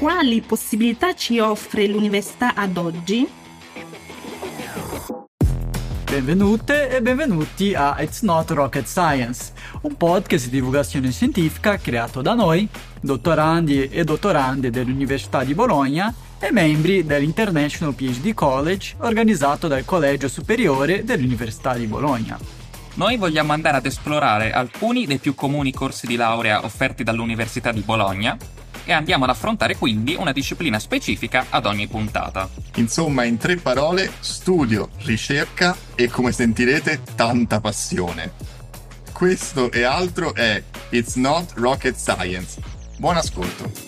quali possibilità ci offre l'università ad oggi? Benvenute e benvenuti a It's Not Rocket Science, un podcast di divulgazione scientifica creato da noi, dottorandi e dottorande dell'Università di Bologna e membri dell'International PhD College organizzato dal Collegio Superiore dell'Università di Bologna. Noi vogliamo andare ad esplorare alcuni dei più comuni corsi di laurea offerti dall'Università di Bologna e andiamo ad affrontare quindi una disciplina specifica ad ogni puntata. Insomma, in 3 parole, studio, ricerca e, come sentirete, tanta passione. Questo e altro è It's Not Rocket Science. Buon ascolto!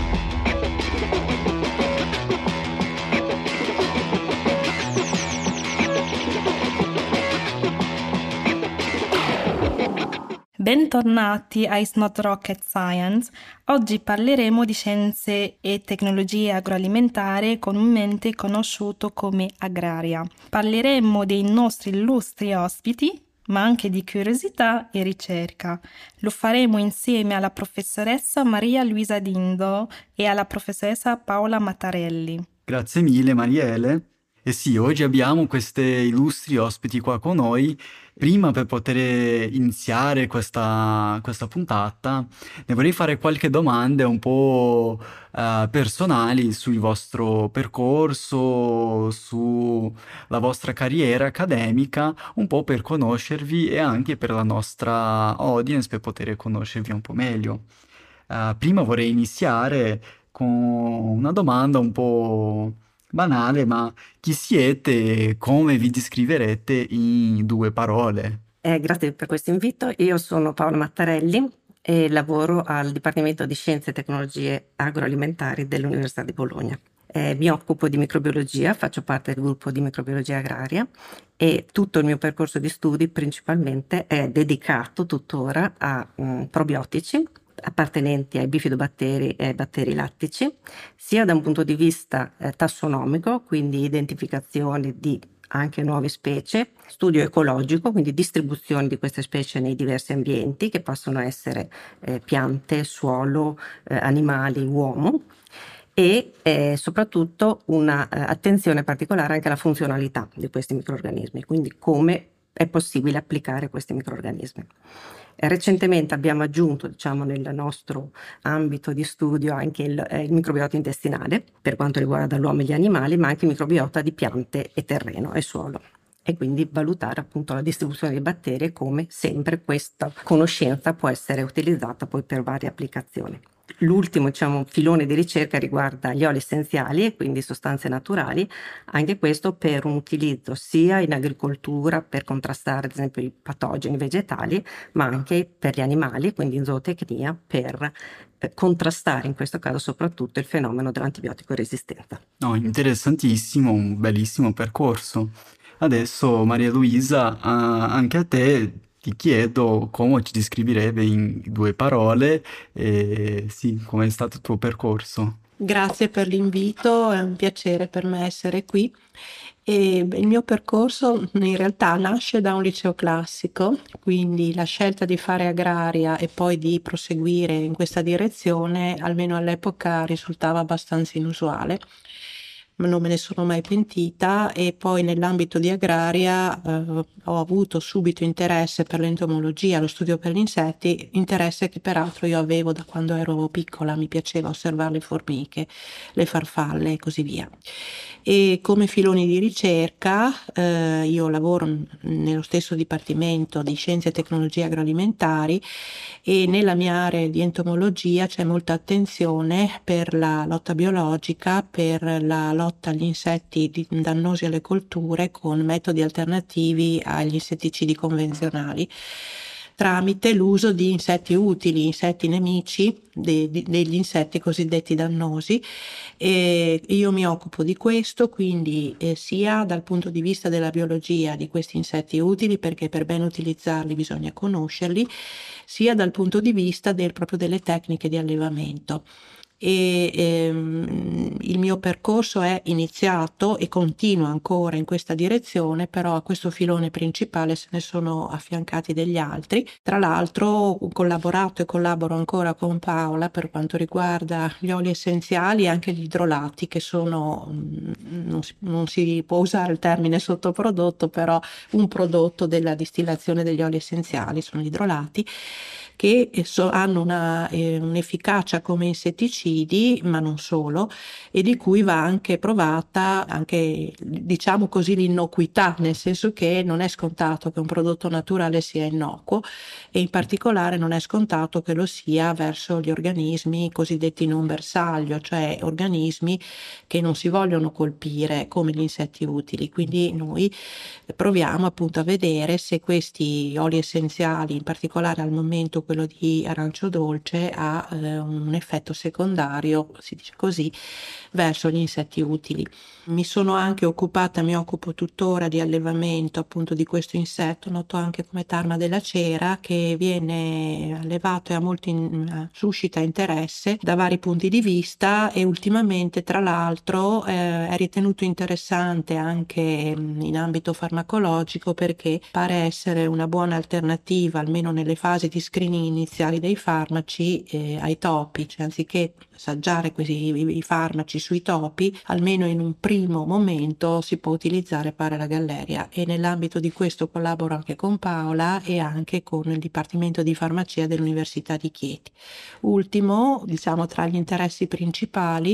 Bentornati a It's Not Rocket Science. Oggi parleremo di scienze e tecnologie agroalimentari, comunemente conosciuto come agraria. Parleremo dei nostri illustri ospiti, ma anche di curiosità e ricerca. Lo faremo insieme alla professoressa Maria Luisa Dindo e alla professoressa Paola Mattarelli. Grazie mille Mariele. E sì, oggi abbiamo queste illustri ospiti qua con noi. Prima, per poter iniziare questa puntata, ne vorrei fare qualche domande un po' personali sul vostro percorso, sulla vostra carriera accademica, un po' per conoscervi e anche per la nostra audience, per poter conoscervi un po' meglio. Prima vorrei iniziare con una domanda un po' banale, ma chi siete e come vi descriverete in 2 parole? Grazie per questo invito. Io sono Paola Mattarelli e lavoro al Dipartimento di Scienze e Tecnologie Agroalimentari dell'Università di Bologna. Mi occupo di microbiologia, faccio parte del gruppo di microbiologia agraria e tutto il mio percorso di studi principalmente è dedicato tuttora a probiotici appartenenti ai bifidobatteri e ai batteri lattici, sia da un punto di vista tassonomico, quindi identificazione di anche nuove specie, studio ecologico, quindi distribuzione di queste specie nei diversi ambienti che possono essere piante, suolo, animali, uomo, e soprattutto una attenzione particolare anche alla funzionalità di questi microrganismi, quindi come è possibile applicare questi microrganismi. Recentemente abbiamo aggiunto, nel nostro ambito di studio anche il microbiota intestinale per quanto riguarda l'uomo e gli animali, ma anche il microbiota di piante e terreno e suolo. E quindi valutare appunto la distribuzione dei batteri e come sempre questa conoscenza può essere utilizzata poi per varie applicazioni. L'ultimo filone di ricerca riguarda gli oli essenziali e quindi sostanze naturali, anche questo per un utilizzo sia in agricoltura per contrastare ad esempio i patogeni vegetali, ma anche per gli animali, quindi in zootecnia per contrastare in questo caso soprattutto il fenomeno dell'antibiotico resistenza. No, interessantissimo, un bellissimo percorso. Adesso Maria Luisa, anche a te ti chiedo come ti descriverebbe in 2 parole e sì, come è stato il tuo percorso. Grazie per l'invito, è un piacere per me essere qui. E il mio percorso in realtà nasce da un liceo classico, quindi la scelta di fare agraria e poi di proseguire in questa direzione, almeno all'epoca, risultava abbastanza inusuale. Non me ne sono mai pentita e poi nell'ambito di agraria ho avuto subito interesse per l'entomologia, lo studio per gli insetti, interesse che peraltro io avevo da quando ero piccola, mi piaceva osservare le formiche, le farfalle e così via. E come filoni di ricerca io lavoro nello stesso Dipartimento di Scienze e Tecnologie Agroalimentari e nella mia area di entomologia c'è molta attenzione per la lotta biologica, per la lotta agli insetti dannosi alle colture con metodi alternativi agli insetticidi convenzionali, tramite l'uso di insetti utili, insetti nemici degli insetti cosiddetti dannosi. E io mi occupo di questo, quindi sia dal punto di vista della biologia di questi insetti utili, perché per ben utilizzarli bisogna conoscerli, sia dal punto di vista proprio delle tecniche di allevamento. il mio percorso è iniziato e continua ancora in questa direzione, però a questo filone principale se ne sono affiancati degli altri. Tra l'altro ho collaborato e collaboro ancora con Paola per quanto riguarda gli oli essenziali e anche gli idrolati, che sono, non si può usare il termine sottoprodotto, però un prodotto della distillazione degli oli essenziali, sono gli idrolati, che hanno un'efficacia come insetticidi, ma non solo, e di cui va anche provata anche, diciamo così, l'innocuità, nel senso che non è scontato che un prodotto naturale sia innocuo, e in particolare non è scontato che lo sia verso gli organismi cosiddetti non bersaglio, cioè organismi che non si vogliono colpire come gli insetti utili. Quindi noi proviamo appunto a vedere se questi oli essenziali, in particolare al momento quello di arancio dolce, ha un effetto secondario, si dice così, verso gli insetti utili. Mi occupo tuttora di allevamento appunto di questo insetto, noto anche come tarma della cera, che viene allevato e suscita interesse da vari punti di vista, e ultimamente tra l'altro è ritenuto interessante anche in ambito farmacologico, perché pare essere una buona alternativa, almeno nelle fasi di screening iniziali dei farmaci, ai topi, cioè anziché assaggiare i farmaci sui topi, almeno in un primo momento si può utilizzare la galleria, e nell'ambito di questo collaboro anche con Paola e anche con il Dipartimento di Farmacia dell'Università di Chieti. Ultimo, diciamo, tra gli interessi principali,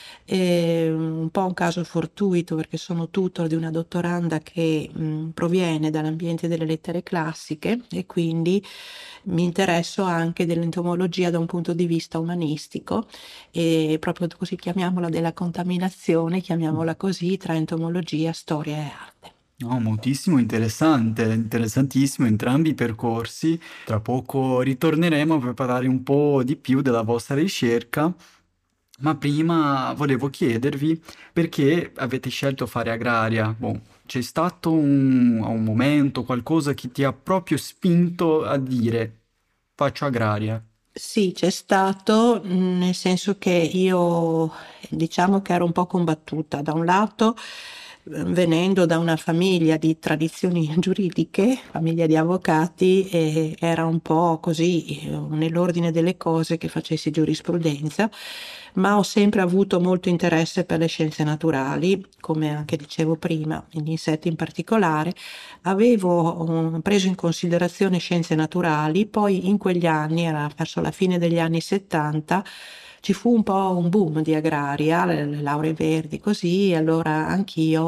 un po' un caso fortuito, perché sono tutor di una dottoranda che proviene dall'ambiente delle lettere classiche, e quindi mi interesso anche dell'entomologia da un punto di vista umanistico, e proprio così, chiamiamola, della contaminazione, chiamiamola così, tra entomologia, storia e arte. No, moltissimo interessante, interessantissimo entrambi i percorsi. Tra poco ritorneremo per parlare un po' di più della vostra ricerca, ma prima volevo chiedervi perché avete scelto fare agraria. Boh, c'è stato un momento, qualcosa che ti ha proprio spinto a dire faccio agraria? Sì, c'è stato, nel senso che io, diciamo che ero un po' combattuta. Da un lato, venendo da una famiglia di tradizioni giuridiche, famiglia di avvocati, era un po' così, nell'ordine delle cose, che facessi giurisprudenza, ma ho sempre avuto molto interesse per le scienze naturali, come anche dicevo prima, gli insetti in particolare. Avevo preso in considerazione scienze naturali, poi in quegli anni, era verso la fine degli anni 70, ci fu un po' un boom di agraria, le lauree verdi, così, e allora anch'io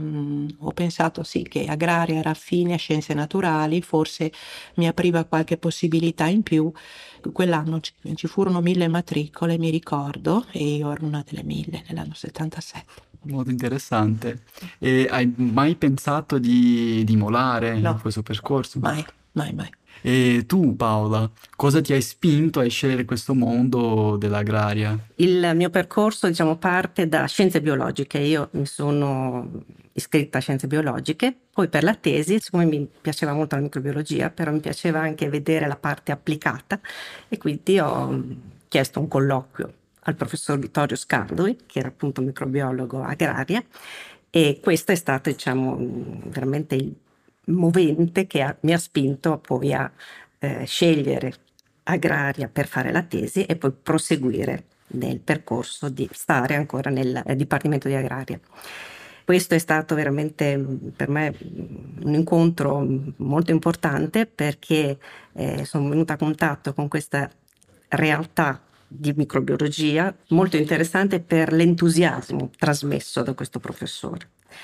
ho pensato sì, che agraria era affine a scienze naturali, forse mi apriva qualche possibilità in più. Quell'anno ci furono 1000 matricole, mi ricordo, e io ero una delle 1000 nell'anno 77. Molto interessante. E hai mai pensato di molare in No, questo percorso? mai, mai, mai. E tu, Paola, cosa ti hai spinto a scegliere questo mondo dell'agraria? Il mio percorso, diciamo, parte da scienze biologiche. Io mi sono iscritta a scienze biologiche, poi per la tesi, siccome mi piaceva molto la microbiologia, però mi piaceva anche vedere la parte applicata, e quindi ho chiesto un colloquio al professor Vittorio Scardovi, che era appunto microbiologo agraria, e questo è stato, diciamo, veramente il movente che mi ha spinto poi a scegliere agraria per fare la tesi e poi proseguire nel percorso di stare ancora nel Dipartimento di Agraria. Questo è stato veramente per me un incontro molto importante, perché sono venuta a contatto con questa realtà di microbiologia molto interessante per l'entusiasmo trasmesso da questo professore.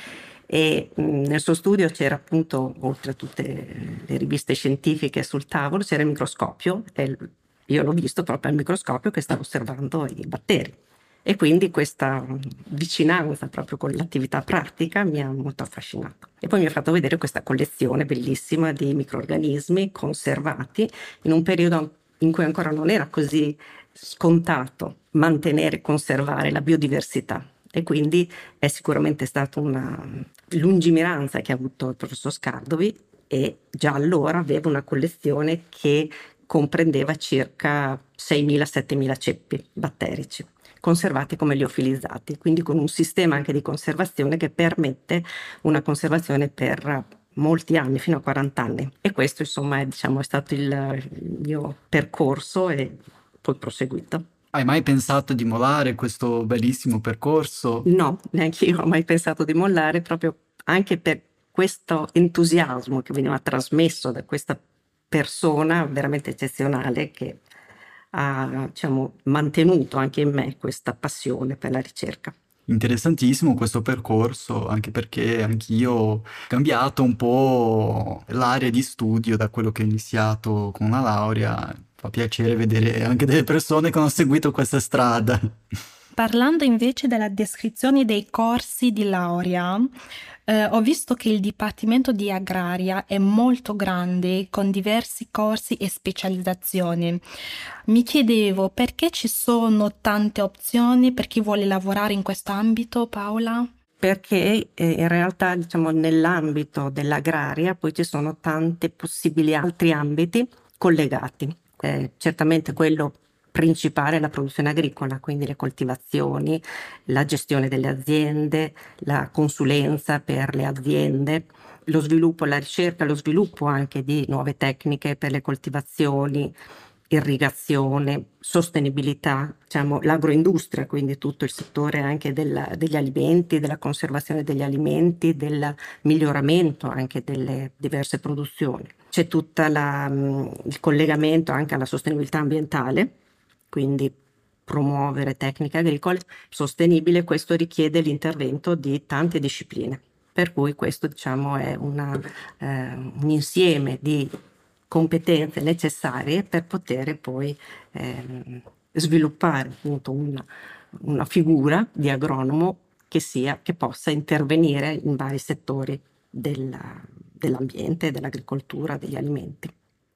E nel suo studio c'era appunto, oltre a tutte le riviste scientifiche sul tavolo, c'era il microscopio, e io l'ho visto proprio al microscopio che stava osservando i batteri, e quindi questa vicinanza proprio con l'attività pratica mi ha molto affascinato. E poi mi ha fatto vedere questa collezione bellissima di microrganismi conservati in un periodo in cui ancora non era così scontato mantenere e conservare la biodiversità. E quindi è sicuramente stata una lungimiranza che ha avuto il professor Scardovi, e già allora avevo una collezione che comprendeva circa 6.000-7.000 ceppi batterici, conservati come liofilizzati, quindi con un sistema anche di conservazione che permette una conservazione per molti anni, fino a 40 anni. E questo insomma è stato il mio percorso e poi proseguito. Hai mai pensato di mollare questo bellissimo percorso? No, neanche io ho mai pensato di mollare, proprio anche per questo entusiasmo che veniva trasmesso da questa persona veramente eccezionale che ha, mantenuto anche in me questa passione per la ricerca. Interessantissimo questo percorso, anche perché anch'io ho cambiato un po' l'area di studio da quello che ho iniziato con una laurea. Fa piacere vedere anche delle persone che hanno seguito questa strada. Parlando invece della descrizione dei corsi di laurea, ho visto che il Dipartimento di Agraria è molto grande, con diversi corsi e specializzazioni. Mi chiedevo perché ci sono tante opzioni per chi vuole lavorare in questo ambito, Paola? Perché in realtà nell'ambito dell'agraria poi ci sono tanti possibili altri ambiti collegati. Certamente quello principale è la produzione agricola, quindi le coltivazioni, la gestione delle aziende, la consulenza per le aziende, lo sviluppo, la ricerca, lo sviluppo anche di nuove tecniche per le coltivazioni, irrigazione, sostenibilità, l'agroindustria, quindi tutto il settore anche degli alimenti, della conservazione degli alimenti, del miglioramento anche delle diverse produzioni. C'è tutto il collegamento anche alla sostenibilità ambientale, quindi promuovere tecniche agricole sostenibili. Questo richiede l'intervento di tante discipline, per cui questo è un insieme di competenze necessarie per poter poi sviluppare appunto una figura di agronomo che possa intervenire in vari settori dell'ambiente, dell'agricoltura, degli alimenti.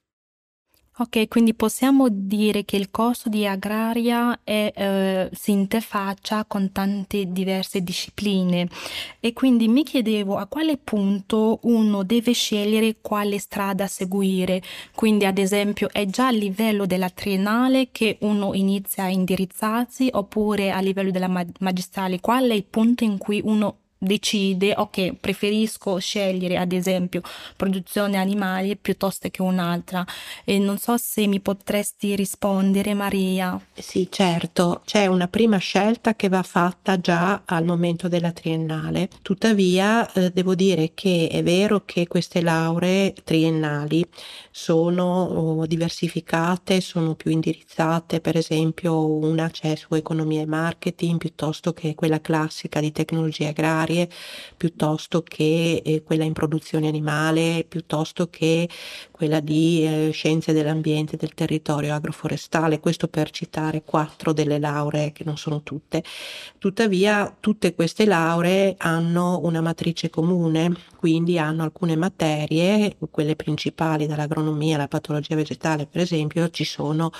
Ok, quindi possiamo dire che il corso di agraria si interfaccia con tante diverse discipline e quindi mi chiedevo a quale punto uno deve scegliere quale strada seguire. Quindi ad esempio è già a livello della triennale che uno inizia a indirizzarsi oppure a livello della magistrale? Qual è il punto in cui uno decide, ok, preferisco scegliere ad esempio produzione animali piuttosto che un'altra? E non so se mi potresti rispondere, Maria. Sì, certo, c'è una prima scelta che va fatta già al momento della triennale. Tuttavia, devo dire che è vero che queste lauree triennali sono diversificate, sono più indirizzate, per esempio una c'è su economia e marketing piuttosto che quella classica di tecnologie agrarie, piuttosto che quella in produzione animale, piuttosto che quella di scienze dell'ambiente e del territorio agroforestale, questo per citare 4 delle lauree che non sono tutte. Tuttavia tutte queste lauree hanno una matrice comune, quindi hanno alcune materie, quelle principali dall'agronomia alla patologia vegetale per esempio, ci sono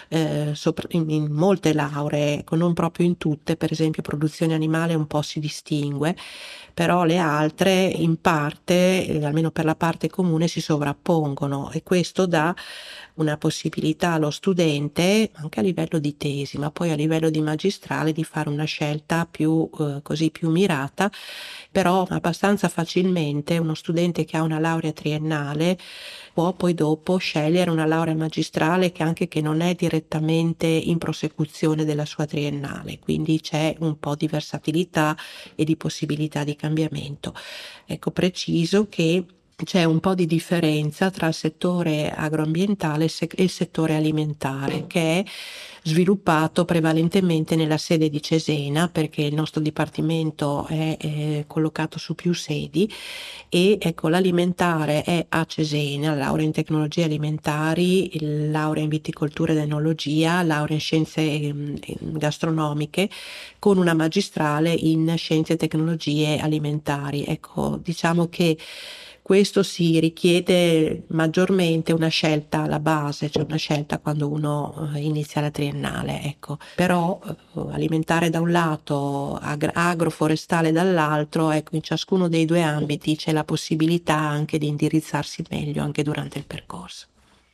in molte lauree, non proprio in tutte, per esempio produzione animale un po' si distingue, però le altre in parte, almeno per la parte comune, si sovrappongono e questo dà una possibilità allo studente, anche a livello di tesi, ma poi a livello di magistrale, di fare una scelta più mirata, però abbastanza facilmente uno studente che ha una laurea triennale può poi dopo scegliere una laurea magistrale che non è direttamente in prosecuzione della sua triennale, quindi c'è un po' di versatilità e di possibilità di cambiamento. Ecco, preciso che c'è un po' di differenza tra il settore agroambientale e il settore alimentare, che è sviluppato prevalentemente nella sede di Cesena, perché il nostro dipartimento è collocato su più sedi, e ecco, l'alimentare è a Cesena, laurea in tecnologie alimentari, laurea in viticoltura ed enologia, laurea in scienze gastronomiche, con una magistrale in scienze e tecnologie alimentari. Ecco, diciamo che questo si richiede maggiormente una scelta alla base, cioè una scelta quando uno inizia la triennale, ecco. Però alimentare da un lato, agroforestale dall'altro, ecco, in ciascuno dei due ambiti c'è la possibilità anche di indirizzarsi meglio anche durante il percorso.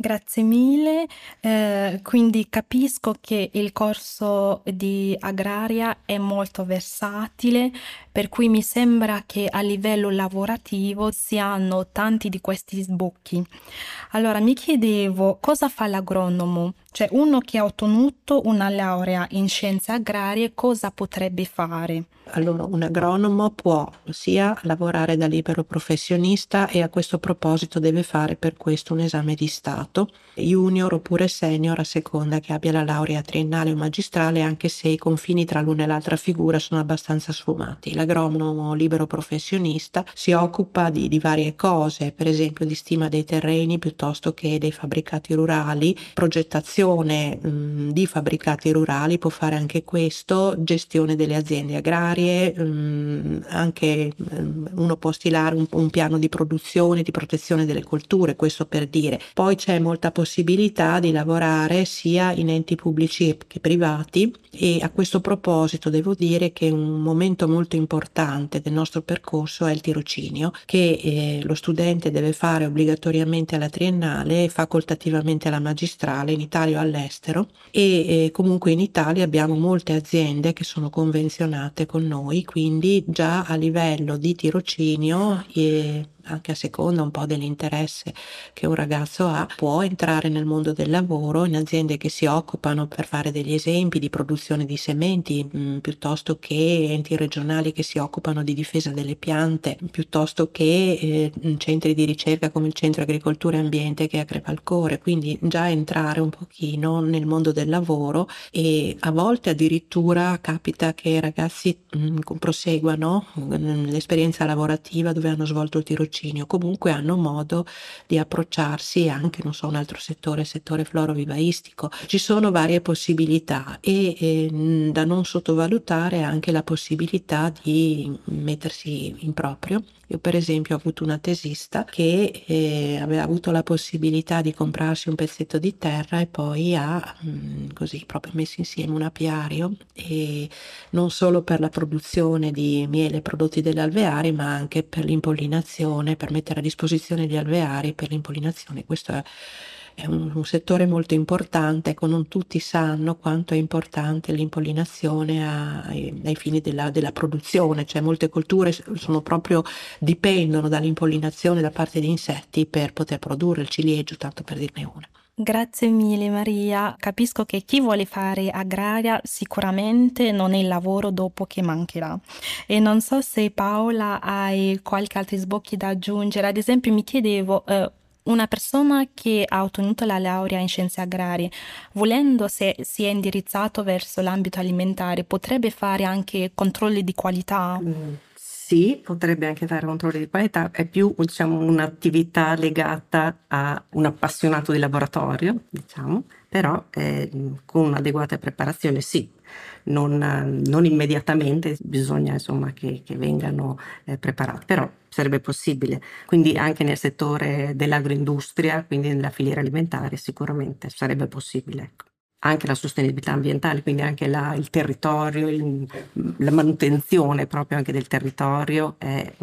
Grazie mille. Quindi capisco che il corso di agraria è molto versatile, per cui mi sembra che a livello lavorativo si hanno tanti di questi sbocchi. Allora, mi chiedevo cosa fa l'agronomo? Cioè, uno che ha ottenuto una laurea in scienze agrarie, cosa potrebbe fare? Allora, un agronomo può sia lavorare da libero professionista e a questo proposito deve fare per questo un esame di Stato, junior oppure senior a seconda che abbia la laurea triennale o magistrale, anche se i confini tra l'una e l'altra figura sono abbastanza sfumati. L'agronomo libero professionista si occupa di varie cose, per esempio di stima dei terreni piuttosto che dei fabbricati rurali, progettazione di fabbricati rurali, può fare anche questo, gestione delle aziende agrarie, anche uno può stilare un piano di produzione, di protezione delle colture, questo per dire. Poi c'è molta possibilità di lavorare sia in enti pubblici che privati, e a questo proposito devo dire che un momento molto importante del nostro percorso è il tirocinio, che lo studente deve fare obbligatoriamente alla triennale e facoltativamente alla magistrale in Italia o all'estero, e comunque in Italia abbiamo molte aziende che sono convenzionate con noi, quindi già a livello di tirocinio e anche a seconda un po' dell'interesse che un ragazzo ha, può entrare nel mondo del lavoro in aziende che si occupano, per fare degli esempi, di produzione di sementi, piuttosto che enti regionali che si occupano di difesa delle piante, piuttosto che centri di ricerca come il Centro Agricoltura e Ambiente che è a Crepalcore, quindi già entrare un pochino nel mondo del lavoro, e a volte addirittura capita che i ragazzi proseguano l'esperienza lavorativa dove hanno svolto il tirocinio, comunque hanno modo di approcciarsi anche, non so, un altro settore, settore florovivaistico. Ci sono varie possibilità e da non sottovalutare anche la possibilità di mettersi in proprio. Io per esempio ho avuto una tesista che aveva avuto la possibilità di comprarsi un pezzetto di terra e poi ha così proprio messo insieme un apiario, e non solo per la produzione di miele e prodotti degli alveari, ma anche per l'impollinazione, per mettere a disposizione gli alveari per l'impollinazione. Questo è un settore molto importante, ecco, non tutti sanno quanto è importante l'impollinazione ai fini della produzione, cioè molte colture dipendono dall'impollinazione da parte di insetti per poter produrre il ciliegio, tanto per dirne una. Grazie mille Maria, capisco che chi vuole fare agraria sicuramente non è il lavoro dopo che mancherà. E non so se Paola hai qualche altro sbocchi da aggiungere. Ad esempio mi chiedevo, una persona che ha ottenuto la laurea in scienze agrarie, volendo, se si è indirizzato verso l'ambito alimentare, potrebbe fare anche controlli di qualità? Sì, potrebbe anche fare controlli di qualità, è più, diciamo, un'attività legata a un appassionato di laboratorio, diciamo, però con un'adeguata preparazione sì, non immediatamente, bisogna insomma che vengano preparati, però sarebbe possibile. Quindi anche nel settore dell'agroindustria, quindi nella filiera alimentare, sicuramente sarebbe possibile, ecco. Anche la sostenibilità ambientale, quindi anche il territorio, la manutenzione proprio anche del territorio è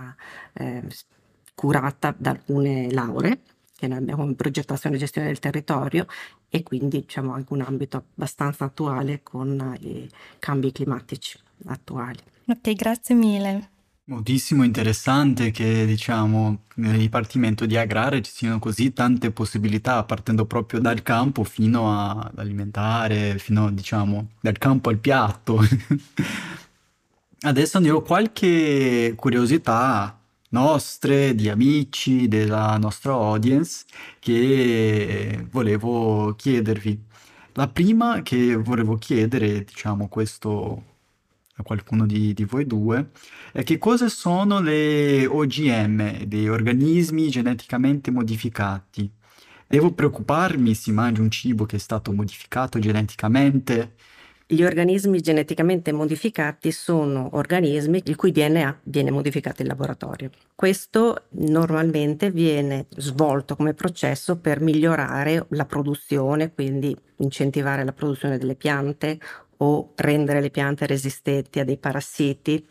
curata da alcune lauree che noi abbiamo in progettazione e gestione del territorio, e quindi diciamo anche un ambito abbastanza attuale con i cambi climatici attuali. Ok, grazie mille. Moltissimo interessante che, diciamo, nel dipartimento di agraria ci siano così tante possibilità, partendo proprio dal campo fino all'alimentare, fino, diciamo, dal campo al piatto. Adesso ne ho qualche curiosità nostre, di amici, della nostra audience, che volevo chiedervi. La prima che volevo chiedere, diciamo, questo a qualcuno di voi due, è che cosa sono le OGM, dei organismi geneticamente modificati? Devo preoccuparmi se mangio un cibo che è stato modificato geneticamente? Gli organismi geneticamente modificati sono organismi il cui DNA viene modificato in laboratorio. Questo normalmente viene svolto come processo per migliorare la produzione, quindi incentivare la produzione delle piante o rendere le piante resistenti a dei parassiti,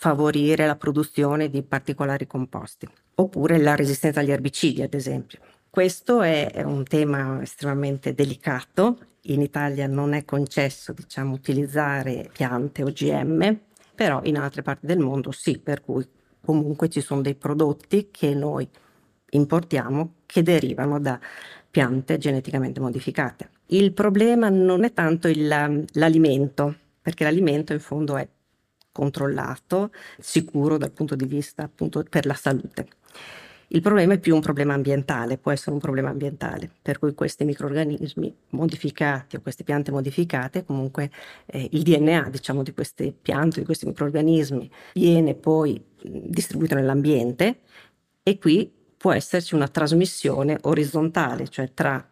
favorire la produzione di particolari composti, oppure la resistenza agli erbicidi, ad esempio. Questo è un tema estremamente delicato. In Italia non è concesso, diciamo, utilizzare piante OGM, però in altre parti del mondo sì, per cui comunque ci sono dei prodotti che noi importiamo che derivano da piante geneticamente modificate. Il problema non è tanto l'alimento, perché l'alimento in fondo è controllato, sicuro dal punto di vista appunto per la salute. Il problema è più un problema ambientale, può essere un problema ambientale, per cui questi microrganismi modificati o queste piante modificate, comunque il DNA, diciamo, di queste piante, di questi microrganismi, viene poi distribuito nell'ambiente e qui può esserci una trasmissione orizzontale, cioè tra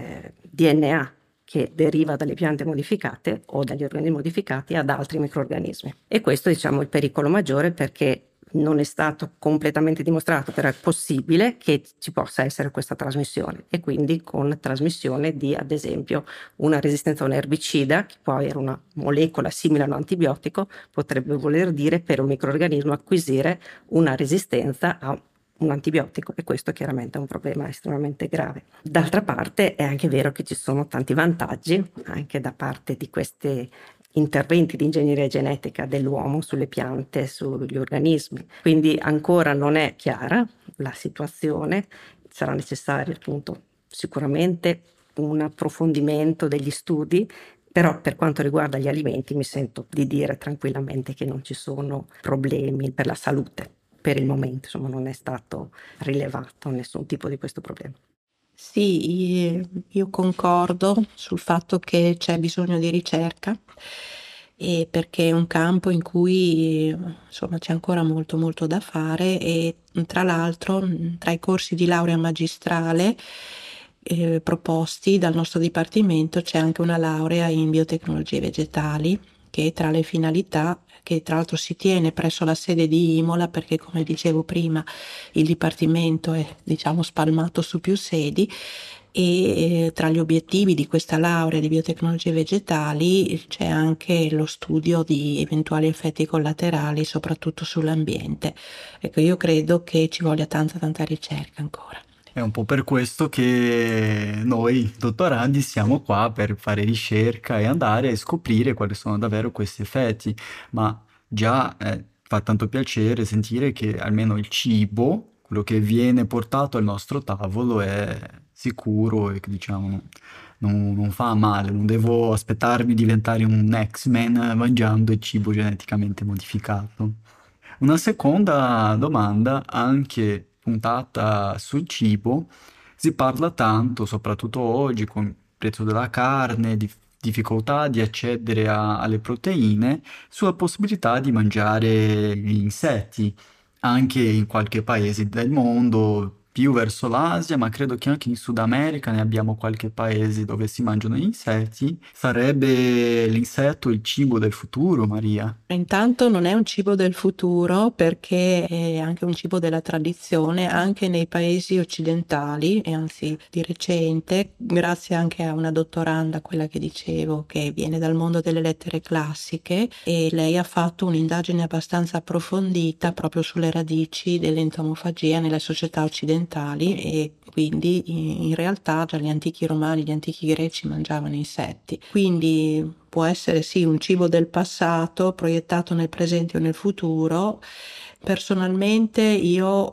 DNA che deriva dalle piante modificate o dagli organismi modificati ad altri microrganismi. E questo, diciamo, è il pericolo maggiore, perché non è stato completamente dimostrato, però è possibile che ci possa essere questa trasmissione, e quindi con trasmissione di, ad esempio, una resistenza a un erbicida, che può avere una molecola simile a un antibiotico, potrebbe voler dire per un microrganismo acquisire una resistenza a un antibiotico, e questo chiaramente è un problema estremamente grave. D'altra parte è anche vero che ci sono tanti vantaggi anche da parte di questi interventi di ingegneria genetica dell'uomo sulle piante, sugli organismi. Quindi ancora non è chiara la situazione, sarà necessario appunto sicuramente un approfondimento degli studi, però per quanto riguarda gli alimenti mi sento di dire tranquillamente che non ci sono problemi per la salute. Per il momento, insomma, non è stato rilevato nessun tipo di questo problema. Sì, io concordo sul fatto che c'è bisogno di ricerca, e perché è un campo in cui insomma c'è ancora molto molto da fare, e tra l'altro tra i corsi di laurea magistrale proposti dal nostro dipartimento c'è anche una laurea in biotecnologie vegetali, che tra le finalità, che tra l'altro si tiene presso la sede di Imola, perché come dicevo prima il dipartimento è, diciamo, spalmato su più sedi, e tra gli obiettivi di questa laurea di biotecnologie vegetali c'è anche lo studio di eventuali effetti collaterali, soprattutto sull'ambiente. Ecco, io credo che ci voglia tanta ricerca ancora. È un po' per questo che noi, dottorandi, siamo qua per fare ricerca e andare a scoprire quali sono davvero questi effetti. Ma già fa tanto piacere sentire che almeno il cibo, quello che viene portato al nostro tavolo, è sicuro e che diciamo non fa male. Non devo aspettarmi di diventare un X-Men mangiando il cibo geneticamente modificato. Una seconda domanda, anche puntata sul cibo, si parla tanto, soprattutto oggi con il prezzo della carne, difficoltà di accedere alle proteine, sulla possibilità di mangiare gli insetti, anche in qualche paese del mondo, più verso l'Asia, ma credo che anche in Sud America ne abbiamo qualche paese dove si mangiano gli insetti. Sarebbe l'insetto il cibo del futuro, Maria? Intanto non è un cibo del futuro, perché è anche un cibo della tradizione, anche nei paesi occidentali, e anzi di recente, grazie anche a una dottoranda, quella che dicevo, che viene dal mondo delle lettere classiche, e lei ha fatto un'indagine abbastanza approfondita proprio sulle radici dell'entomofagia nelle società occidentali, e quindi in realtà già gli antichi romani, gli antichi greci mangiavano insetti. Quindi può essere sì un cibo del passato proiettato nel presente o nel futuro. Personalmente io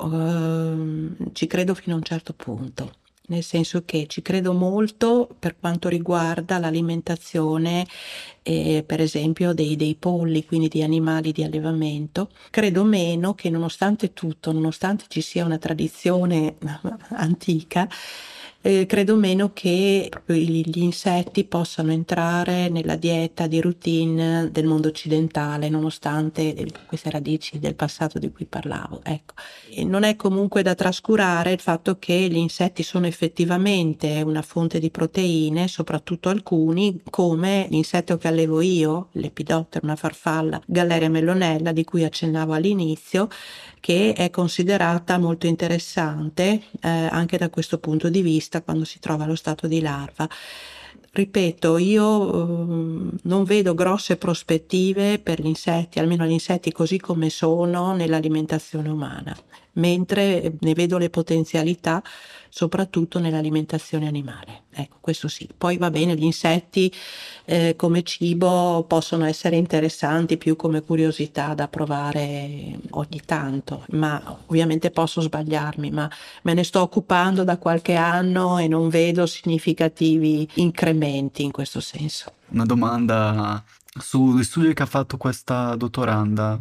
ci credo fino a un certo punto, nel senso che ci credo molto per quanto riguarda l'alimentazione, per esempio dei polli, quindi di animali di allevamento. Credo meno che, nonostante tutto, nonostante ci sia una tradizione antica, credo meno che proprio gli insetti possano entrare nella dieta di routine del mondo occidentale, nonostante queste radici del passato di cui parlavo. Ecco. E non è comunque da trascurare il fatto che gli insetti sono effettivamente una fonte di proteine, soprattutto alcuni, come l'insetto che allevo io, l'Epidottero, una farfalla, Galleria mellonella, di cui accennavo all'inizio, che è considerata molto interessante anche da questo punto di vista quando si trova allo stato di larva. Ripeto, io non vedo grosse prospettive per gli insetti, almeno gli insetti così come sono, nell'alimentazione umana, mentre ne vedo le potenzialità soprattutto nell'alimentazione animale. Ecco, questo sì. Poi va bene, gli insetti come cibo possono essere interessanti più come curiosità da provare ogni tanto, ma ovviamente posso sbagliarmi, ma me ne sto occupando da qualche anno e non vedo significativi incrementi in questo senso. Una domanda sullo studio che ha fatto questa dottoranda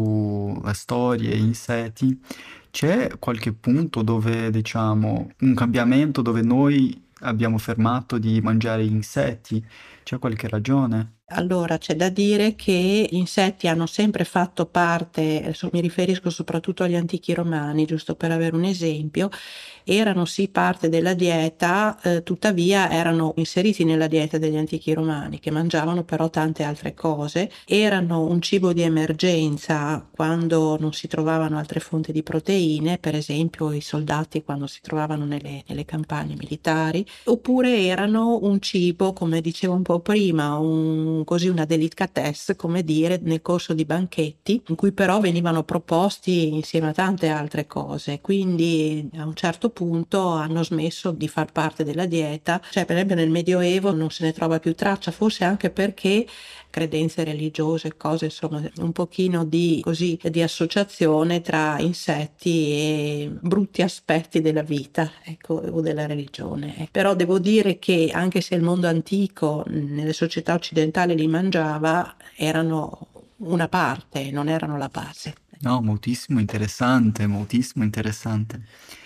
sulle storie e insetti. C'è qualche punto dove, diciamo, un cambiamento dove noi abbiamo fermato di mangiare insetti? C'è qualche ragione? Allora, c'è da dire che gli insetti hanno sempre fatto parte, adesso mi riferisco soprattutto agli antichi romani, giusto per avere un esempio, erano sì parte della dieta, tuttavia erano inseriti nella dieta degli antichi romani, che mangiavano però tante altre cose, erano un cibo di emergenza quando non si trovavano altre fonti di proteine, per esempio i soldati quando si trovavano nelle campagne militari, oppure erano un cibo, come dicevo un po' prima, così una delicatesse, come dire, nel corso di banchetti, in cui però venivano proposti insieme a tante altre cose. Quindi a un certo punto hanno smesso di far parte della dieta. Cioè, per esempio nel Medioevo non se ne trova più traccia, forse anche perché credenze religiose, cose insomma, un pochino di associazione tra insetti e brutti aspetti della vita, ecco, o della religione. Però devo dire che anche se il mondo antico nelle società occidentali li mangiava, erano una parte, non erano la base. No, moltissimo interessante, moltissimo interessante.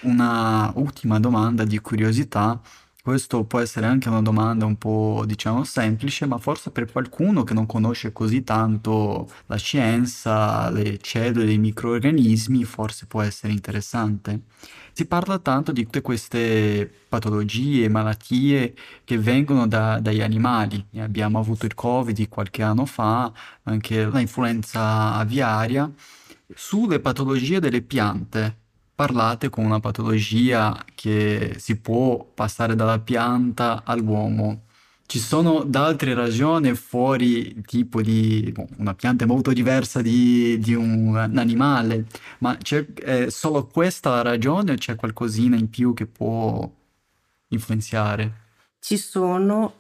Una ultima domanda di curiosità. Questo può essere anche una domanda un po', diciamo, semplice, ma forse per qualcuno che non conosce così tanto la scienza, le cellule, i microrganismi, forse può essere interessante. Si parla tanto di tutte queste patologie, malattie che vengono dagli animali. Ne abbiamo avuto il Covid di qualche anno fa, anche l'influenza aviaria. Sulle patologie delle piante, parlate con una patologia che si può passare dalla pianta all'uomo. Ci sono da altre ragioni fuori il tipo di... una pianta è molto diversa di un animale, ma è solo questa la ragione o c'è qualcosina in più che può influenzare? Ci sono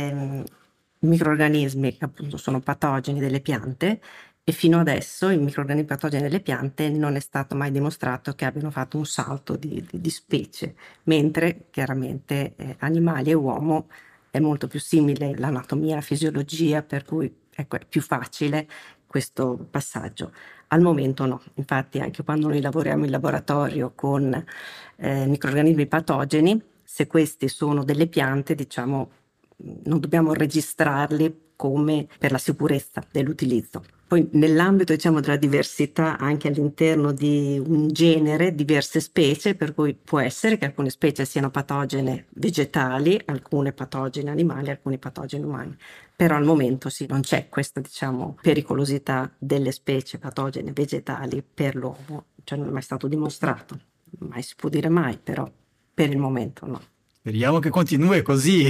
microrganismi che appunto sono patogeni delle piante e fino adesso i microrganismi patogeni delle piante non è stato mai dimostrato che abbiano fatto un salto di specie, mentre chiaramente animali e uomo è molto più simile l'anatomia, la fisiologia, per cui ecco, è più facile questo passaggio. Al momento no, infatti anche quando noi lavoriamo in laboratorio con microrganismi patogeni, se questi sono delle piante, diciamo, non dobbiamo registrarli come per la sicurezza dell'utilizzo. Poi nell'ambito, diciamo, della diversità anche all'interno di un genere, diverse specie, per cui può essere che alcune specie siano patogene vegetali, alcune patogene animali, alcune patogene umani. Però al momento sì, non c'è questa, diciamo, pericolosità delle specie patogene vegetali per l'uomo, cioè non è mai stato dimostrato, mai si può dire mai, però per il momento no. Speriamo che continui così.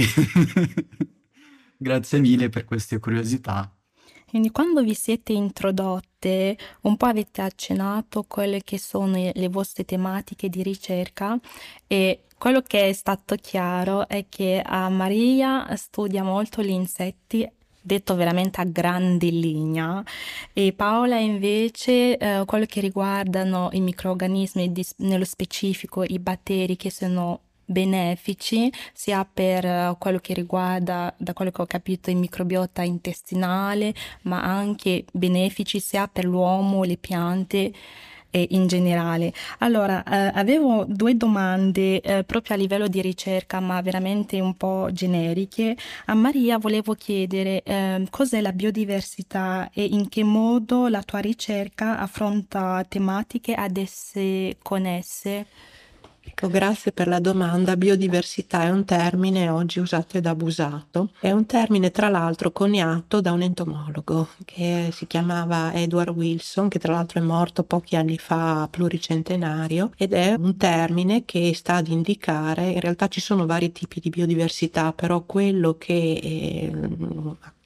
Grazie mille per queste curiosità. Quindi quando vi siete introdotte, un po' avete accennato quelle che sono le vostre tematiche di ricerca e quello che è stato chiaro è che Maria studia molto gli insetti, detto veramente a grandi linea, e Paola invece quello che riguardano i microrganismi, nello specifico i batteri che sono benefici sia per quello che riguarda, da quello che ho capito, il microbiota intestinale, ma anche benefici sia per l'uomo, le piante e in generale. Allora, avevo due domande proprio a livello di ricerca, ma veramente un po' generiche. A Maria volevo chiedere cos'è la biodiversità e in che modo la tua ricerca affronta tematiche ad esse connesse. Ecco, grazie per la domanda. Biodiversità è un termine oggi usato ed abusato. È un termine, tra l'altro, coniato da un entomologo che si chiamava Edward Wilson, che tra l'altro è morto pochi anni fa, pluricentenario, ed è un termine che sta ad indicare, in realtà ci sono vari tipi di biodiversità, però quello che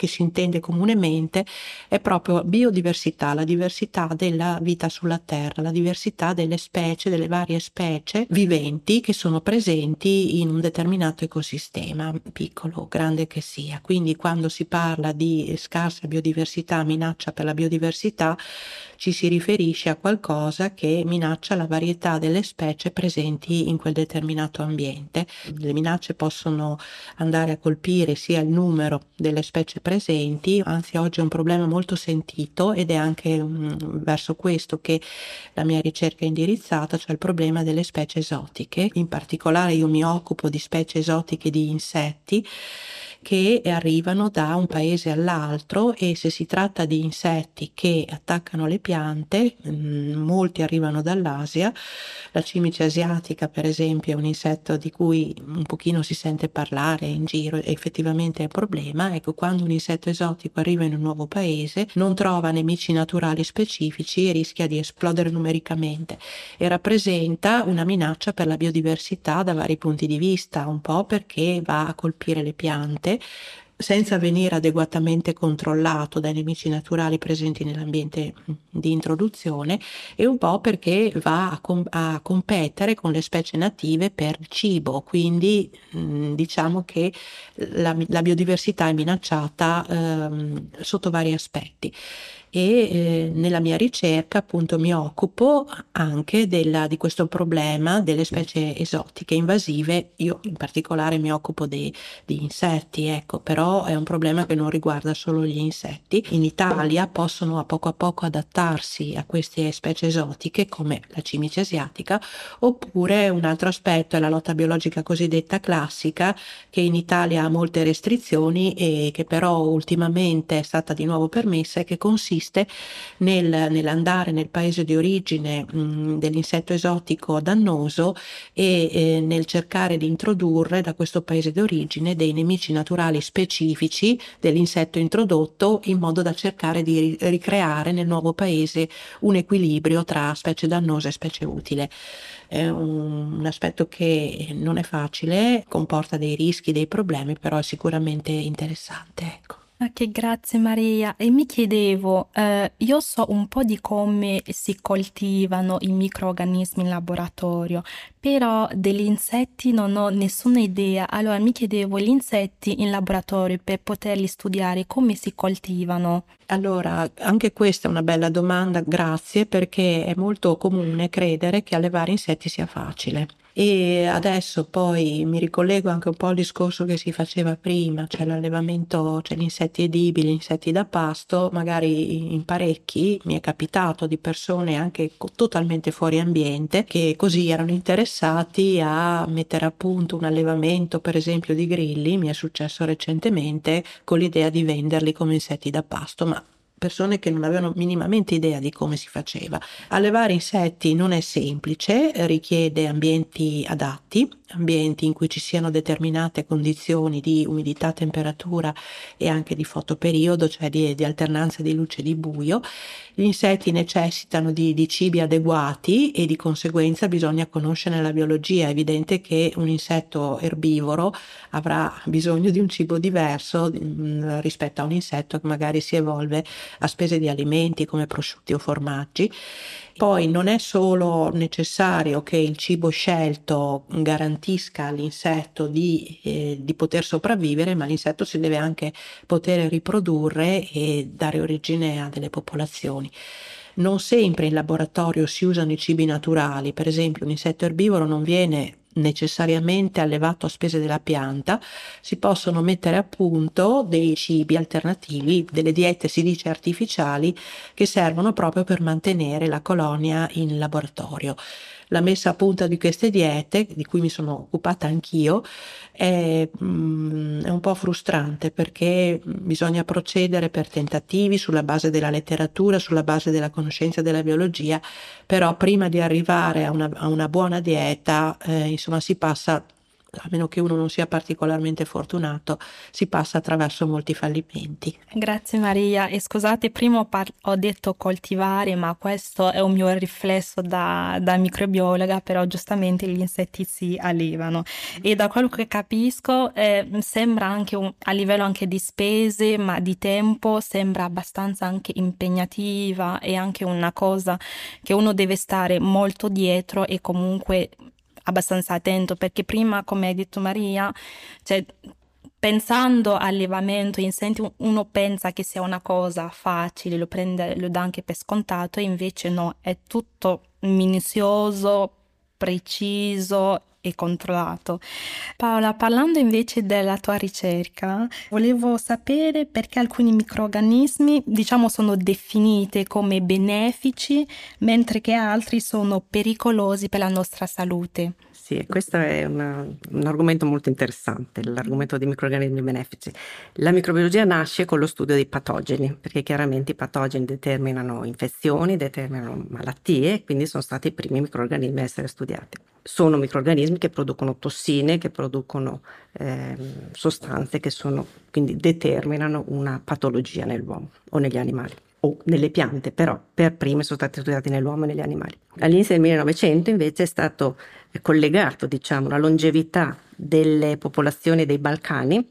che si intende comunemente è proprio biodiversità, la diversità della vita sulla Terra, la diversità delle specie, delle varie specie viventi che sono presenti in un determinato ecosistema, piccolo o grande che sia. Quindi quando si parla di scarsa biodiversità, minaccia per la biodiversità, ci si riferisce a qualcosa che minaccia la varietà delle specie presenti in quel determinato ambiente. Le minacce possono andare a colpire sia il numero delle specie presenti, anzi oggi è un problema molto sentito ed è anche verso questo che la mia ricerca è indirizzata, cioè il problema delle specie esotiche. In particolare io mi occupo di specie esotiche di insetti che arrivano da un paese all'altro, e se si tratta di insetti che attaccano le piante, molti arrivano dall'Asia. La cimice asiatica, per esempio, è un insetto di cui un pochino si sente parlare in giro e effettivamente è un problema. Ecco, quando un insetto esotico arriva in un nuovo paese, non trova nemici naturali specifici e rischia di esplodere numericamente, e rappresenta una minaccia per la biodiversità da vari punti di vista, un po' perché va a colpire le piante senza venire adeguatamente controllato dai nemici naturali presenti nell'ambiente di introduzione, e un po' perché va a competere con le specie native per il cibo. Quindi diciamo che la biodiversità è minacciata sotto vari aspetti. E nella mia ricerca appunto mi occupo anche di questo problema delle specie esotiche invasive. Io in particolare mi occupo di insetti, ecco, però è un problema che non riguarda solo gli insetti. In Italia possono a poco adattarsi a queste specie esotiche come la cimice asiatica, oppure un altro aspetto è la lotta biologica cosiddetta classica, che in Italia ha molte restrizioni e che però ultimamente è stata di nuovo permessa, e che consiste nell'andare nel paese di origine dell'insetto esotico dannoso e nel cercare di introdurre da questo paese di origine dei nemici naturali specifici dell'insetto introdotto, in modo da cercare di ricreare nel nuovo paese un equilibrio tra specie dannose e specie utile. È un aspetto che non è facile, comporta dei rischi, dei problemi, però è sicuramente interessante, ecco. Ok, grazie Maria. E mi chiedevo, io so un po' di come si coltivano i microrganismi in laboratorio, però degli insetti non ho nessuna idea. Allora mi chiedevo, gli insetti in laboratorio, per poterli studiare, come si coltivano? Allora, anche questa è una bella domanda, grazie, perché è molto comune credere che allevare insetti sia facile. E adesso poi mi ricollego anche un po' al discorso che si faceva prima, cioè l'allevamento, cioè gli insetti edibili, gli insetti da pasto. Magari in parecchi mi è capitato di persone anche totalmente fuori ambiente che così erano interessati a mettere a punto un allevamento, per esempio di grilli, mi è successo recentemente, con l'idea di venderli come insetti da pasto, ma persone che non avevano minimamente idea di come si faceva. Allevare insetti non è semplice, richiede ambienti adatti, ambienti in cui ci siano determinate condizioni di umidità, temperatura e anche di fotoperiodo, cioè di alternanza di luce e di buio. Gli insetti necessitano di cibi adeguati e di conseguenza bisogna conoscere la biologia. È evidente che un insetto erbivoro avrà bisogno di un cibo diverso rispetto a un insetto che magari si evolve a spese di alimenti come prosciutti o formaggi. Poi non è solo necessario che il cibo scelto garantisca all'insetto di poter sopravvivere, ma l'insetto si deve anche poter riprodurre e dare origine a delle popolazioni. Non sempre in laboratorio si usano i cibi naturali. Per esempio, un insetto erbivoro non viene necessariamente allevato a spese della pianta. Si possono mettere a punto dei cibi alternativi, delle diete si dice artificiali, che servono proprio per mantenere la colonia in laboratorio. La messa a punto di queste diete, di cui mi sono occupata anch'io, è un po' frustrante, perché bisogna procedere per tentativi sulla base della letteratura, sulla base della conoscenza della biologia, però prima di arrivare a una buona dieta, insomma, si passa a meno che uno non sia particolarmente fortunato, si passa attraverso molti fallimenti. Grazie Maria, e scusate, prima ho detto coltivare, ma questo è un mio riflesso da microbiologa, però giustamente gli insetti si allevano e da quello che capisco sembra anche a livello anche di spese, ma di tempo sembra abbastanza anche impegnativa e anche una cosa che uno deve stare molto dietro e comunque abbastanza attento, perché prima, come hai detto Maria, cioè pensando all'allevamento insetti uno pensa che sia una cosa facile, lo dà anche per scontato, e invece no, è tutto minuzioso, preciso e controllato. Paola, parlando invece della tua ricerca, volevo sapere perché alcuni microrganismi, diciamo, sono definiti come benefici, mentre che altri sono pericolosi per la nostra salute. Sì, questo è un argomento molto interessante, l'argomento dei microrganismi benefici. La microbiologia nasce con lo studio dei patogeni, perché chiaramente i patogeni determinano infezioni, determinano malattie, quindi sono stati i primi microrganismi a essere studiati. Sono microrganismi che producono tossine, che producono sostanze che quindi determinano una patologia nell'uomo o negli animali o nelle piante, però per prime sono stati studiati nell'uomo e negli animali. All'inizio del 1900 invece è stato collegato, diciamo, la longevità delle popolazioni dei Balcani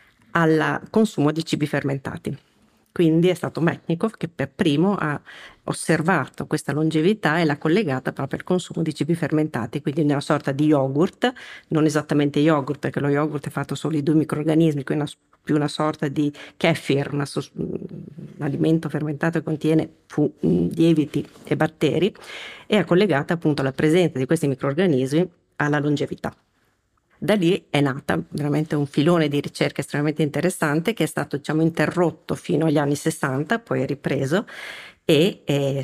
al consumo di cibi fermentati. Quindi è stato Metchnikoff che per primo ha osservato questa longevità e l'ha collegata proprio al consumo di cibi fermentati, quindi una sorta di yogurt, non esattamente yogurt perché lo yogurt è fatto solo di 2 microrganismi, quindi più una sorta di kefir, un alimento fermentato che contiene lieviti e batteri, e ha collegata appunto la presenza di questi microrganismi alla longevità. Da lì è nata veramente un filone di ricerca estremamente interessante che è stato, diciamo, interrotto fino agli anni 60, poi ripreso, e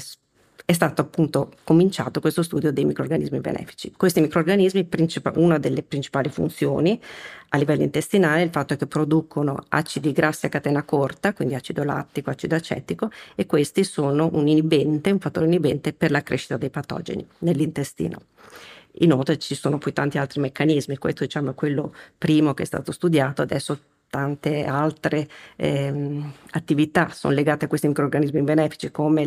è stato appunto cominciato questo studio dei microrganismi benefici. Questi microrganismi, una delle principali funzioni a livello intestinale è il fatto che producono acidi grassi a catena corta, quindi acido lattico, acido acetico, e questi sono un fattore inibente per la crescita dei patogeni nell'intestino. Inoltre ci sono poi tanti altri meccanismi, questo diciamo è quello primo che è stato studiato, adesso tante altre attività sono legate a questi microrganismi benefici come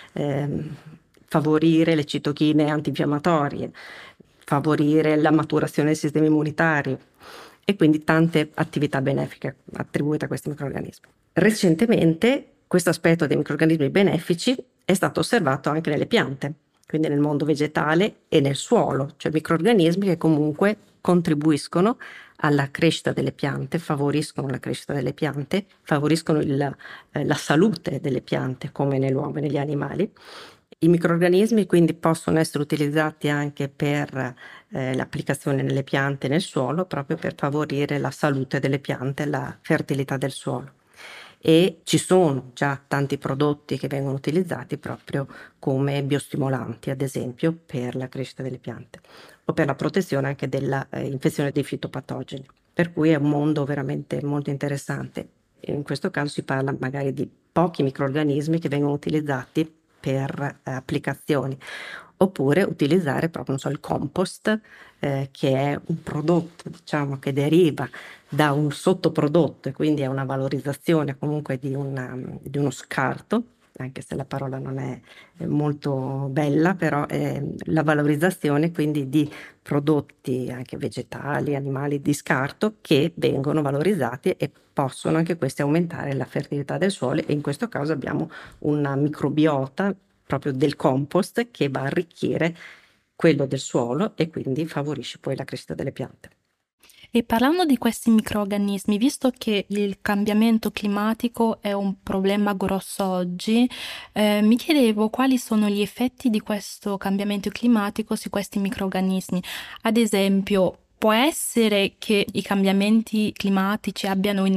favorire le citochine antinfiammatorie, favorire la maturazione del sistema immunitario e quindi tante attività benefiche attribuite a questi microrganismi. Recentemente questo aspetto dei microrganismi benefici è stato osservato anche nelle piante, quindi nel mondo vegetale e nel suolo, cioè microrganismi che comunque contribuiscono alla crescita delle piante, favoriscono la crescita delle piante, favoriscono la salute delle piante come nell'uomo e negli animali. I microrganismi quindi possono essere utilizzati anche per l'applicazione nelle piante e nel suolo, proprio per favorire la salute delle piante e la fertilità del suolo. E ci sono già tanti prodotti che vengono utilizzati proprio come biostimolanti, ad esempio per la crescita delle piante o per la protezione anche dell'infezione dei fitopatogeni, per cui è un mondo veramente molto interessante. In questo caso si parla magari di pochi microrganismi che vengono utilizzati per applicazioni, oppure utilizzare proprio, non so, il compost, che è un prodotto, diciamo, che deriva da un sottoprodotto e quindi è una valorizzazione comunque di uno scarto, anche se la parola non è molto bella, però è la valorizzazione quindi di prodotti anche vegetali, animali di scarto che vengono valorizzati e possono anche questi aumentare la fertilità del suolo, e in questo caso abbiamo una microbiota proprio del compost che va a arricchire quello del suolo e quindi favorisce poi la crescita delle piante. E parlando di questi microrganismi, visto che il cambiamento climatico è un problema grosso oggi, mi chiedevo quali sono gli effetti di questo cambiamento climatico su questi microrganismi. Ad esempio, può essere che i cambiamenti climatici abbiano un effetto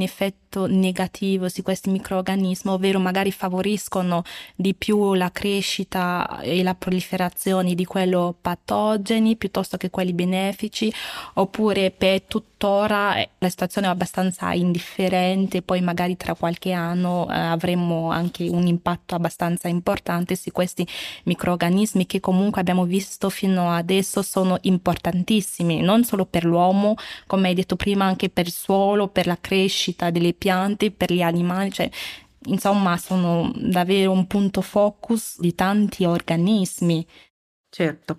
impatto negativo su questi microrganismi, ovvero magari favoriscono di più la crescita e la proliferazione di quelli patogeni piuttosto che quelli benefici, oppure per tuttora la situazione è abbastanza indifferente, poi magari tra qualche anno avremo anche un impatto abbastanza importante su questi microrganismi che comunque abbiamo visto fino adesso sono importantissimi, non solo per l'uomo, come hai detto prima, anche per il suolo, per la crescita delle piante, per gli animali, cioè insomma sono davvero un punto focus di tanti organismi. Certo,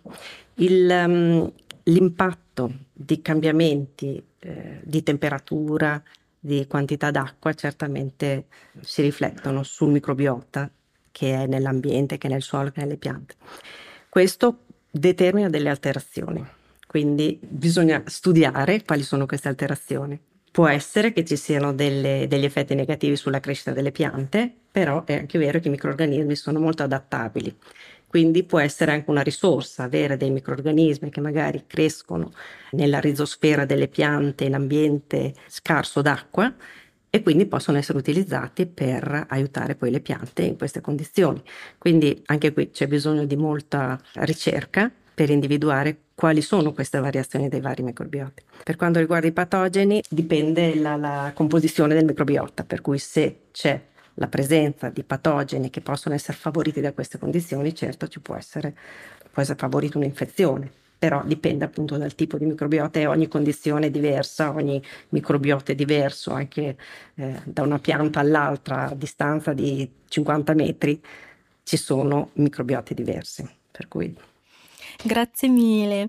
l'impatto di cambiamenti di temperatura, di quantità d'acqua certamente si riflettono sul microbiota che è nell'ambiente, che è nel suolo, che è nelle piante. Questo determina delle alterazioni, quindi bisogna studiare quali sono queste alterazioni. Può essere che ci siano degli effetti negativi sulla crescita delle piante, però è anche vero che i microrganismi sono molto adattabili. Quindi può essere anche una risorsa avere dei microrganismi che magari crescono nella rizosfera delle piante in ambiente scarso d'acqua e quindi possono essere utilizzati per aiutare poi le piante in queste condizioni. Quindi anche qui c'è bisogno di molta ricerca per individuare quali sono queste variazioni dei vari microbioti. Per quanto riguarda i patogeni, dipende la composizione del microbiota, per cui se c'è la presenza di patogeni che possono essere favoriti da queste condizioni, certo può essere favorita un'infezione, però dipende appunto dal tipo di microbiota e ogni condizione è diversa, ogni microbiota è diverso, anche da una pianta all'altra a distanza di 50 metri ci sono microbioti diversi, per cui... Grazie mille.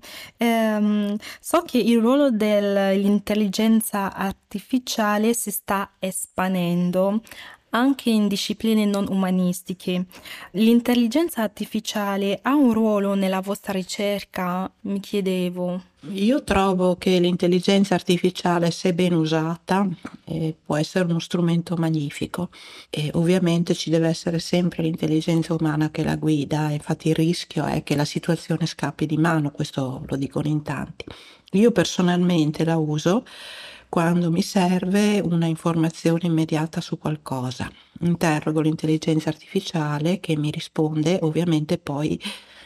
So che il ruolo dell'intelligenza artificiale si sta espandendo anche in discipline non umanistiche. L'intelligenza artificiale ha un ruolo nella vostra ricerca? Mi chiedevo. Io trovo che l'intelligenza artificiale, se ben usata, può essere uno strumento magnifico e ovviamente ci deve essere sempre l'intelligenza umana che la guida, infatti il rischio è che la situazione scappi di mano, questo lo dicono in tanti. Io personalmente la uso quando mi serve una informazione immediata su qualcosa. Interrogo l'intelligenza artificiale che mi risponde, ovviamente poi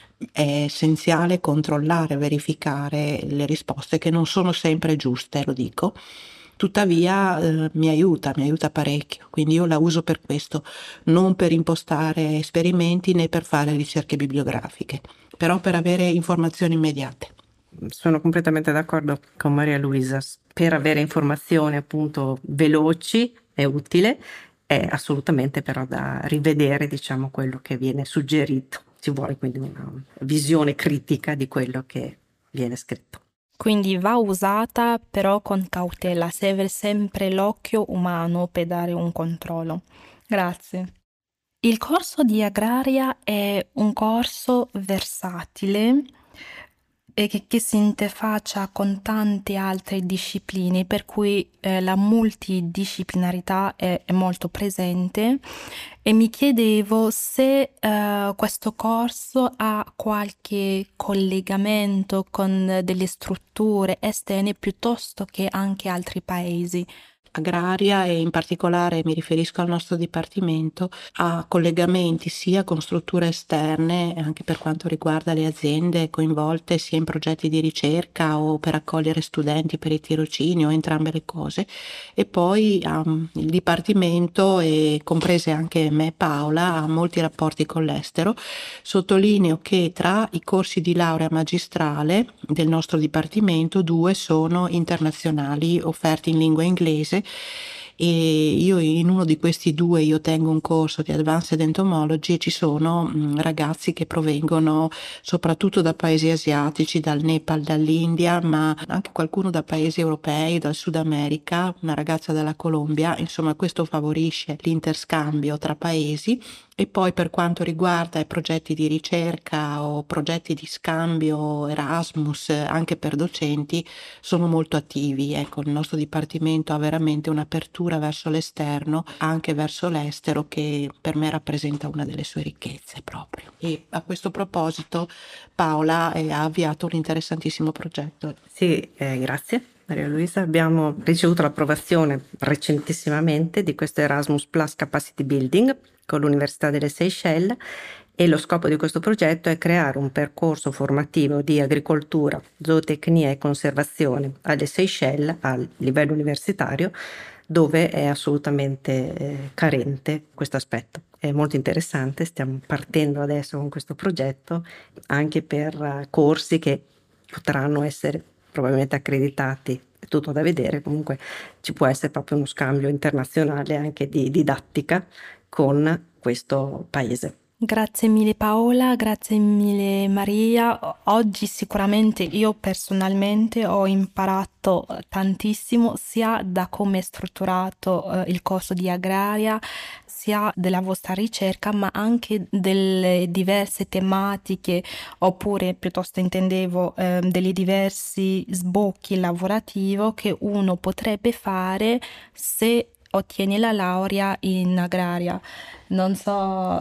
è essenziale controllare, verificare le risposte che non sono sempre giuste, lo dico. Tuttavia mi aiuta parecchio, quindi io la uso per questo, non per impostare esperimenti né per fare ricerche bibliografiche, però per avere informazioni immediate. Sono completamente d'accordo con Maria Luisa. Per avere informazioni appunto veloci è utile, è assolutamente però da rivedere, diciamo, quello che viene suggerito. Ci vuole quindi una visione critica di quello che viene scritto. Quindi va usata però con cautela, serve sempre l'occhio umano per dare un controllo. Grazie. Il corso di Agraria è un corso versatile e che si interfaccia con tante altre discipline, per cui la multidisciplinarità è molto presente e mi chiedevo se questo corso ha qualche collegamento con delle strutture esterne piuttosto che anche altri paesi. Agraria e in particolare mi riferisco al nostro dipartimento, ha collegamenti sia con strutture esterne anche per quanto riguarda le aziende coinvolte sia in progetti di ricerca o per accogliere studenti per i tirocini o entrambe le cose, e poi il dipartimento e comprese anche me Paola ha molti rapporti con l'estero. Sottolineo che tra i corsi di laurea magistrale del nostro dipartimento 2 sono internazionali offerti in lingua inglese e io in uno di questi 2 io tengo un corso di Advanced Entomology e ci sono ragazzi che provengono soprattutto da paesi asiatici, dal Nepal, dall'India, ma anche qualcuno da paesi europei, dal Sud America, una ragazza dalla Colombia. Insomma, questo favorisce l'interscambio tra paesi. E poi per quanto riguarda i progetti di ricerca o progetti di scambio Erasmus anche per docenti sono molto attivi. Ecco, il nostro dipartimento ha veramente un'apertura verso l'esterno, anche verso l'estero, che per me rappresenta una delle sue ricchezze proprio. E a questo proposito Paola ha avviato un interessantissimo progetto. Sì, grazie. Maria Luisa, abbiamo ricevuto l'approvazione recentissimamente di questo Erasmus Plus Capacity Building con l'Università delle Seychelles e lo scopo di questo progetto è creare un percorso formativo di agricoltura, zootecnia e conservazione alle Seychelles a livello universitario, dove è assolutamente carente questo aspetto. È molto interessante, stiamo partendo adesso con questo progetto anche per corsi che potranno essere probabilmente accreditati, è tutto da vedere, comunque ci può essere proprio uno scambio internazionale anche di didattica con questo paese. Grazie mille Paola, grazie mille Maria. Oggi sicuramente io personalmente ho imparato tantissimo sia da come è strutturato il corso di agraria, sia della vostra ricerca, ma anche delle diverse tematiche, oppure piuttosto intendevo degli diversi sbocchi lavorativi che uno potrebbe fare se ottiene la laurea in agraria. Non so,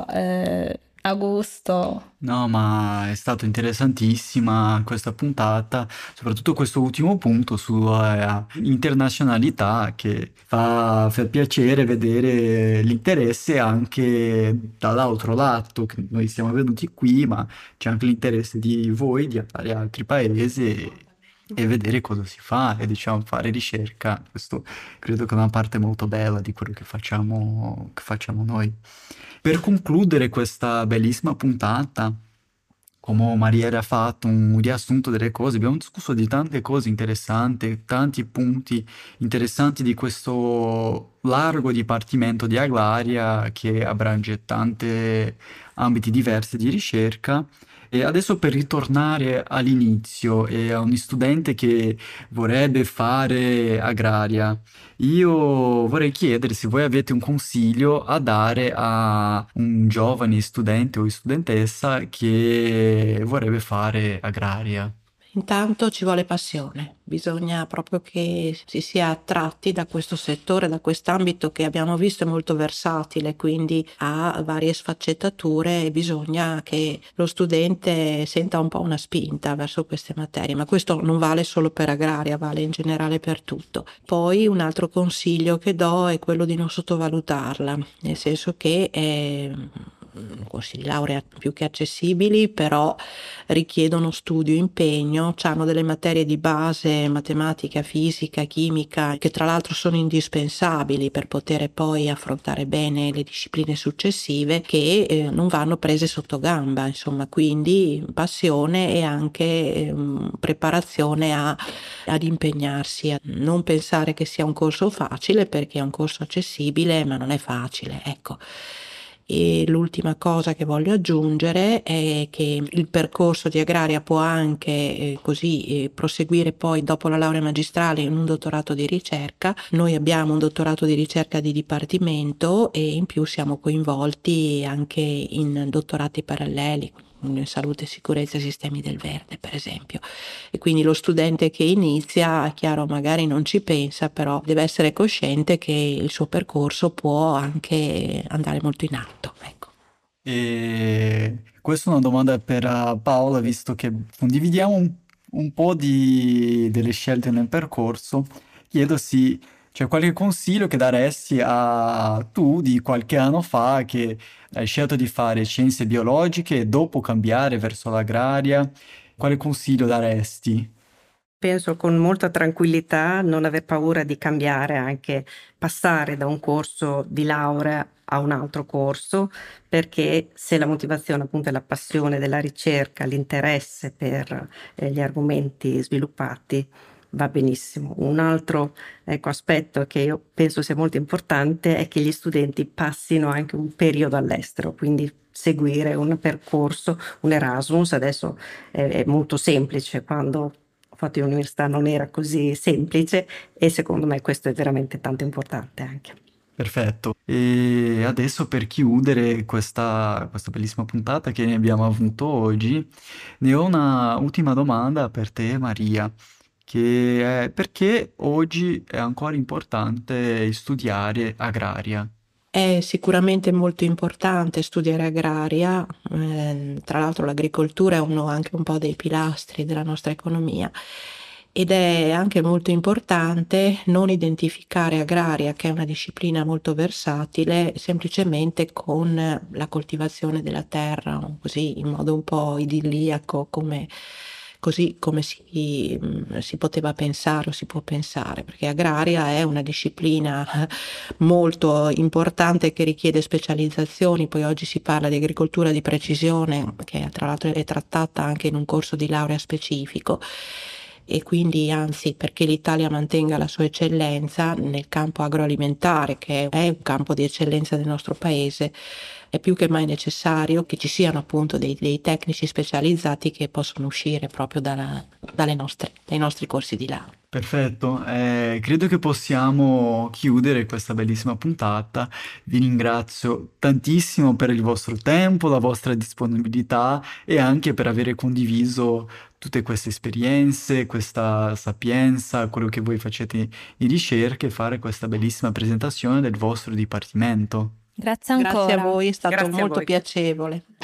Augusto. No, ma è stato interessantissima questa puntata, soprattutto questo ultimo punto sulla internazionalità che fa piacere vedere l'interesse anche dall'altro lato, che noi siamo venuti qui, ma c'è anche l'interesse di voi di andare a altri paesi e vedere cosa si fa e diciamo fare ricerca. Questo credo che è una parte molto bella di quello che facciamo noi. Per concludere questa bellissima puntata, come Mariela ha fatto un riassunto delle cose, abbiamo discusso di tante cose interessanti, tanti punti interessanti di questo largo dipartimento di agraria che abbraccia tanti ambiti diversi di ricerca. E adesso per ritornare all'inizio e a un studente che vorrebbe fare agraria, io vorrei chiedere se voi avete un consiglio a dare a un giovane studente o studentessa che vorrebbe fare agraria. Intanto ci vuole passione, bisogna proprio che si sia attratti da questo settore, da quest'ambito che abbiamo visto è molto versatile, quindi ha varie sfaccettature e bisogna che lo studente senta un po' una spinta verso queste materie, ma questo non vale solo per agraria, vale in generale per tutto. Poi un altro consiglio che do è quello di non sottovalutarla, nel senso che corsi di laurea più che accessibili, però richiedono studio, impegno, hanno delle materie di base, matematica, fisica, chimica, che tra l'altro sono indispensabili per poter poi affrontare bene le discipline successive, che non vanno prese sotto gamba, insomma, quindi passione e anche preparazione ad impegnarsi, a non pensare che sia un corso facile, perché è un corso accessibile, ma non è facile, ecco. E l'ultima cosa che voglio aggiungere è che il percorso di agraria può anche proseguire poi dopo la laurea magistrale in un dottorato di ricerca. Noi abbiamo un dottorato di ricerca di dipartimento e in più siamo coinvolti anche in dottorati paralleli, in salute, sicurezza e sistemi del verde, per esempio. E quindi lo studente che inizia, è chiaro, magari non ci pensa, però deve essere cosciente che il suo percorso può anche andare molto in alto, ecco. E questa è una domanda per Paola, visto che condividiamo un po' delle scelte nel percorso. Chiedo se c'è qualche consiglio che daresti a tu di qualche anno fa che hai scelto di fare scienze biologiche e dopo cambiare verso l'agraria. Quale consiglio daresti? Penso con molta tranquillità, non aver paura di cambiare, anche passare da un corso di laurea a un altro corso, perché se la motivazione appunto è la passione della ricerca, l'interesse per gli argomenti sviluppati, va benissimo. Un altro aspetto che io penso sia molto importante è che gli studenti passino anche un periodo all'estero, quindi seguire un percorso, un Erasmus. Adesso è molto semplice, quando ho fatto l'università non era così semplice e secondo me questo è veramente tanto importante anche. Perfetto. E adesso per chiudere questa bellissima puntata che ne abbiamo avuto oggi, ne ho una ultima domanda per te, Maria, che è perché oggi è ancora importante studiare agraria? È sicuramente molto importante studiare agraria, tra l'altro l'agricoltura è anche un po' dei pilastri della nostra economia ed è anche molto importante non identificare agraria, che è una disciplina molto versatile, semplicemente con la coltivazione della terra, così in modo un po' idilliaco, così come si poteva pensare o si può pensare, perché agraria è una disciplina molto importante che richiede specializzazioni. Poi oggi si parla di agricoltura di precisione, che tra l'altro è trattata anche in un corso di laurea specifico, e quindi anzi, perché l'Italia mantenga la sua eccellenza nel campo agroalimentare, che è un campo di eccellenza del nostro paese, è più che mai necessario che ci siano appunto dei tecnici specializzati che possono uscire proprio dai nostri corsi di laurea. Perfetto, credo che possiamo chiudere questa bellissima puntata. Vi ringrazio tantissimo per il vostro tempo, la vostra disponibilità e anche per aver condiviso tutte queste esperienze, questa sapienza, quello che voi facete in ricerca e fare questa bellissima presentazione del vostro dipartimento. Grazie Grazie a ancora. voi, è stato Grazie a molto voi. piacevole.